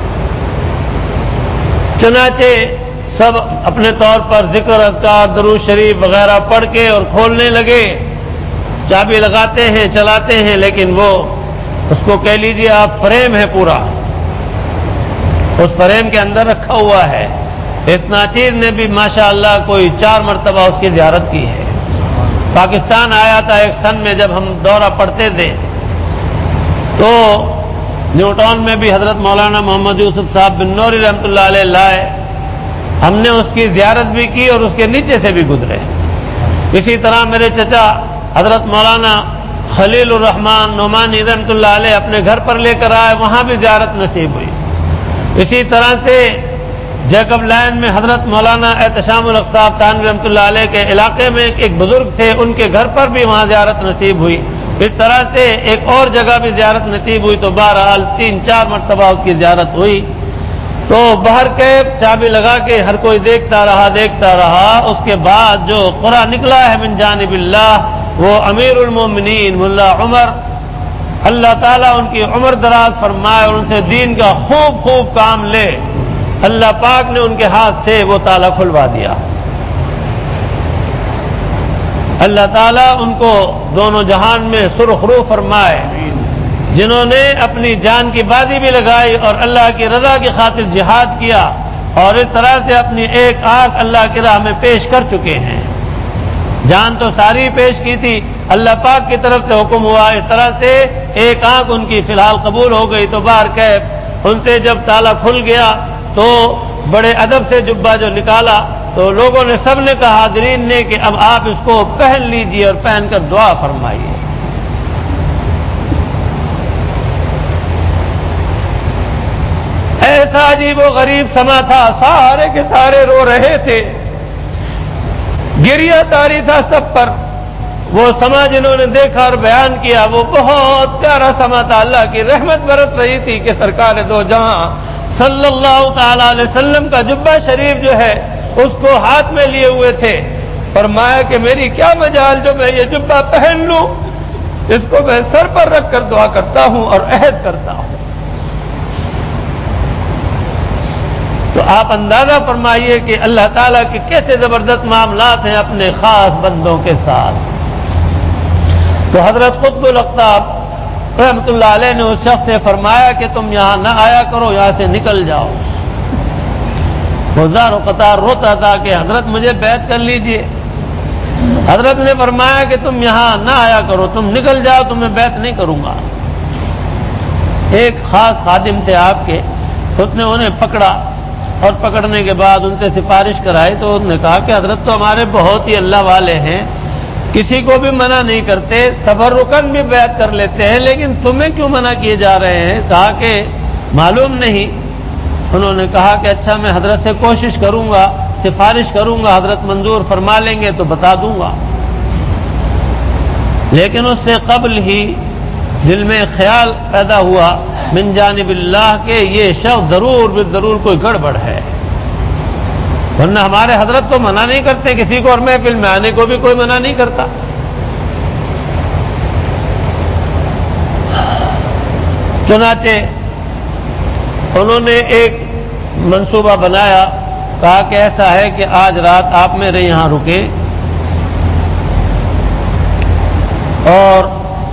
چنانچہ سب اپنے طور پر ذکر اذکار درود شریف وغیرہ پڑھ کے اور کھولنے لگے، چابی لگاتے ہیں چلاتے ہیں، لیکن وہ اس کو کہہ لیجیے آپ فریم ہے پورا، اس فریم کے اندر رکھا ہوا ہے. اس ناچیز نے بھی ماشاءاللہ کوئی چار مرتبہ اس کی زیارت کی ہے. پاکستان آیا تھا ایک سن میں جب ہم دورہ پڑھتے تھے تو نیو ٹاؤن میں بھی حضرت مولانا محمد یوسف صاحب بن نوری رحمۃ اللہ علیہ لائے. ہم نے اس کی زیارت بھی کی اور اس کے نیچے سے بھی گزرے. اسی طرح میرے چچا حضرت مولانا خلیل الرحمان نعمانی رحمۃ اللہ علیہ اپنے گھر پر لے کر آئے, وہاں بھی زیارت نصیب ہوئی. اسی طرح سے جیکب لائن میں حضرت مولانا احتشام الحق صاحب تانوی رحمۃ اللہ علیہ کے علاقے میں ایک بزرگ تھے, ان کے گھر پر بھی وہاں زیارت نصیب ہوئی. اس طرح سے ایک اور جگہ بھی زیارت نصیب ہوئی. تو بہرحال تین چار مرتبہ اس کی زیارت ہوئی. تو باہر کے چابی لگا کے ہر کوئی دیکھتا رہا دیکھتا رہا. اس کے بعد جو قرآن نکلا ہے من جانب اللہ, وہ امیر المومنین ملا عمر, اللہ تعالیٰ ان کی عمر دراز فرمائے اور ان سے دین کا خوب خوب کام لے, اللہ پاک نے ان کے ہاتھ سے وہ تالا کھلوا دیا. اللہ تعالیٰ ان کو دونوں جہان میں سرخ رو فرمائے. جنہوں نے اپنی جان کی بازی بھی لگائی اور اللہ کی رضا کی خاطر جہاد کیا, اور اس طرح سے اپنی ایک آنکھ اللہ کی راہ میں پیش کر چکے ہیں. جان تو ساری پیش کی تھی, اللہ پاک کی طرف سے حکم ہوا, اس طرح سے ایک آنکھ ان کی فی الحال قبول ہو گئی. تو باہر کیف ان سے جب تالا کھل گیا تو بڑے ادب سے جبہ جو نکالا تو لوگوں نے سب نے کہا, حاضرین نے, کہ اب آپ اس کو پہن لیجئے اور پہن کر دعا فرمائیے. ایسا عجیب و غریب سما تھا, سارے کے سارے رو رہے تھے, گریہ طاری تھا سب پر. وہ سما جنہوں نے دیکھا اور بیان کیا وہ بہت پیارا سما تھا. اللہ کی رحمت برس رہی تھی کہ سرکار دو جہاں صلی اللہ تعالی علیہ وسلم کا جبہ شریف جو ہے اس کو ہاتھ میں لیے ہوئے تھے. فرمایا کہ میری کیا مجال جو میں یہ جبہ پہن لوں, اس کو میں سر پر رکھ کر دعا کرتا ہوں اور عہد کرتا ہوں. تو آپ اندازہ فرمائیے کہ اللہ تعالیٰ کے کیسے زبردست معاملات ہیں اپنے خاص بندوں کے ساتھ. تو حضرت قطب الاقطاب رحمۃ اللہ علیہ نے اس شخص سے فرمایا کہ تم یہاں نہ آیا کرو, یہاں سے نکل جاؤ. وہ زار و قطار روتا تھا کہ حضرت مجھے بیعت کر لیجئے. حضرت نے فرمایا کہ تم یہاں نہ آیا کرو, تم نکل جاؤ, تمہیں بیعت نہیں کروں گا. ایک خاص خادم تھے آپ کے, اس نے انہیں پکڑا اور پکڑنے کے بعد ان سے سفارش کرائی. تو انہوں نے کہا کہ حضرت تو ہمارے بہت ہی اللہ والے ہیں, کسی کو بھی منع نہیں کرتے, تبرکن بھی بیعت کر لیتے ہیں, لیکن تمہیں کیوں منع کیے جا رہے ہیں؟ کہا کہ معلوم نہیں. انہوں نے کہا کہ اچھا میں حضرت سے کوشش کروں گا, سفارش کروں گا, حضرت منظور فرما لیں گے تو بتا دوں گا. لیکن اس سے قبل ہی دل میں خیال پیدا ہوا من جانب اللہ کے یہ شخص ضرور ضرور کوئی گڑبڑ ہے, ورنہ ہمارے حضرت تو منع نہیں کرتے کسی کو, اور محفل میں آنے کو بھی کوئی منع نہیں کرتا. چنانچہ انہوں نے ایک منصوبہ بنایا, کہا کہ ایسا ہے کہ آج رات آپ میرے یہاں رکیں اور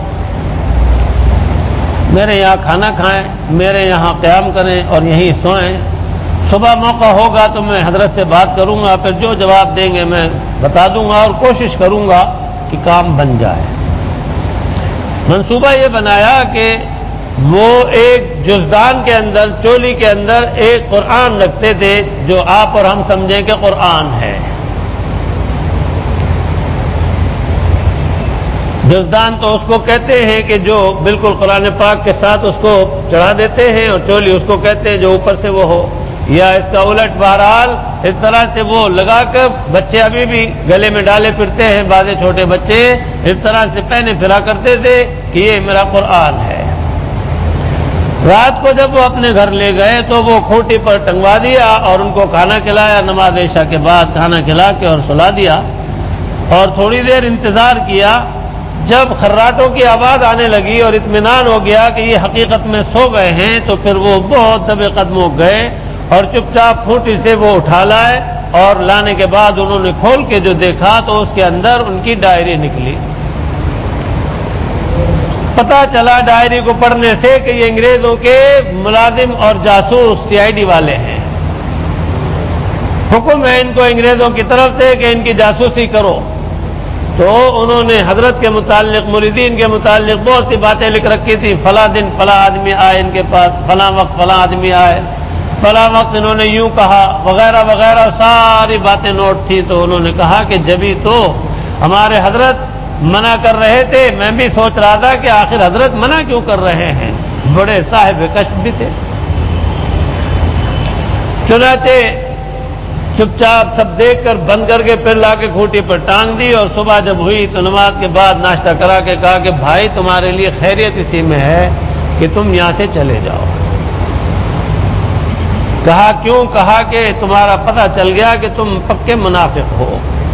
میرے یہاں کھانا کھائیں, میرے یہاں قیام کریں اور یہیں سوئیں. صبح موقع ہوگا تو میں حضرت سے بات کروں گا, پھر جو جواب دیں گے میں بتا دوں گا اور کوشش کروں گا کہ کام بن جائے. منصوبہ یہ بنایا کہ وہ ایک جزدان کے اندر, چولی کے اندر ایک قرآن رکھتے تھے جو آپ اور ہم سمجھیں کہ قرآن ہے. جزدان تو اس کو کہتے ہیں کہ جو بالکل قرآن پاک کے ساتھ اس کو چڑھا دیتے ہیں, اور چولی اس کو کہتے ہیں جو اوپر سے وہ ہو, یا اس کا الٹ. بہرحال اس طرح سے وہ لگا کر بچے ابھی بھی گلے میں ڈالے پھرتے ہیں, بعض چھوٹے بچے اس طرح سے پہنے پھرا کرتے تھے کہ یہ میرا قرآن ہے. رات کو جب وہ اپنے گھر لے گئے تو وہ کھوٹی پر ٹنگوا دیا اور ان کو کھانا کھلایا, نماز عشاء کے بعد کھانا کھلا کے اور سلا دیا, اور تھوڑی دیر انتظار کیا. جب خراٹوں کی آواز آنے لگی اور اطمینان ہو گیا کہ یہ حقیقت میں سو گئے ہیں, تو پھر وہ بہت دبے قدموں گئے اور چپ چاپ کھوٹی سے وہ اٹھا لائے, اور لانے کے بعد انہوں نے کھول کے جو دیکھا تو اس کے اندر ان کی ڈائری نکلی. پتہ چلا ڈائری کو پڑھنے سے کہ یہ انگریزوں کے ملازم اور جاسوس سی آئی ڈی والے ہیں، حکم ہے ان کو انگریزوں کی طرف سے کہ ان کی جاسوسی کرو۔ تو انہوں نے حضرت کے متعلق، مریدین کے متعلق بہت سی باتیں لکھ رکھی تھی، فلاں دن فلاں آدمی آئے ان کے پاس، فلاں وقت فلاں آدمی آئے، فلاں وقت انہوں نے یوں کہا وغیرہ وغیرہ، ساری باتیں نوٹ تھی۔ تو انہوں نے کہا کہ جبھی تو ہمارے حضرت منع کر رہے تھے، میں بھی سوچ رہا تھا کہ آخر حضرت منع کیوں کر رہے ہیں، بڑے صاحب کشف بھی تھے۔ چنانچہ چپ چاپ سب دیکھ کر بند کر کے پھر لا کے کھوٹی پر ٹانگ دی، اور صبح جب ہوئی تو نماز کے بعد ناشتہ کرا کے کہا کہ بھائی تمہارے لیے خیریت اسی میں ہے کہ تم یہاں سے چلے جاؤ۔ کہا کیوں؟ کہا کہ تمہارا پتہ چل گیا کہ تم پکے منافق ہو،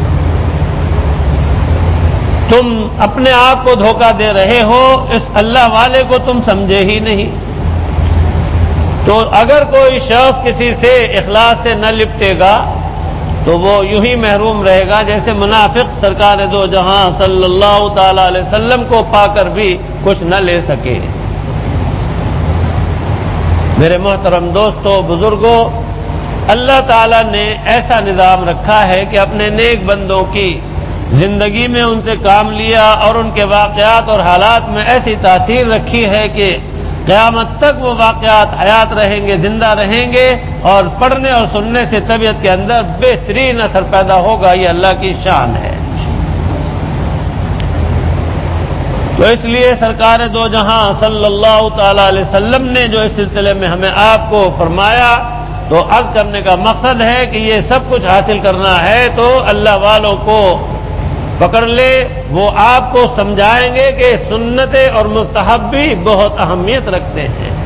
تم اپنے آپ کو دھوکہ دے رہے ہو، اس اللہ والے کو تم سمجھے ہی نہیں۔ تو اگر کوئی شخص کسی سے اخلاص سے نہ لپٹے گا تو وہ یوں ہی محروم رہے گا جیسے منافق سرکار دو جہاں صلی اللہ تعالی علیہ وسلم کو پا کر بھی کچھ نہ لے سکے۔ میرے محترم دوستو، بزرگوں، اللہ تعالیٰ نے ایسا نظام رکھا ہے کہ اپنے نیک بندوں کی زندگی میں ان سے کام لیا اور ان کے واقعات اور حالات میں ایسی تاثیر رکھی ہے کہ قیامت تک وہ واقعات حیات رہیں گے، زندہ رہیں گے، اور پڑھنے اور سننے سے طبیعت کے اندر بہترین اثر پیدا ہوگا۔ یہ اللہ کی شان ہے۔ تو اس لیے سرکار دو جہاں صلی اللہ تعالی علیہ وسلم نے جو اس سلسلے میں ہمیں آپ کو فرمایا، تو عرض کرنے کا مقصد ہے کہ یہ سب کچھ حاصل کرنا ہے تو اللہ والوں کو پکڑ لے، وہ آپ کو سمجھائیں گے کہ سنت اور مستحب بھی بہت اہمیت رکھتے ہیں۔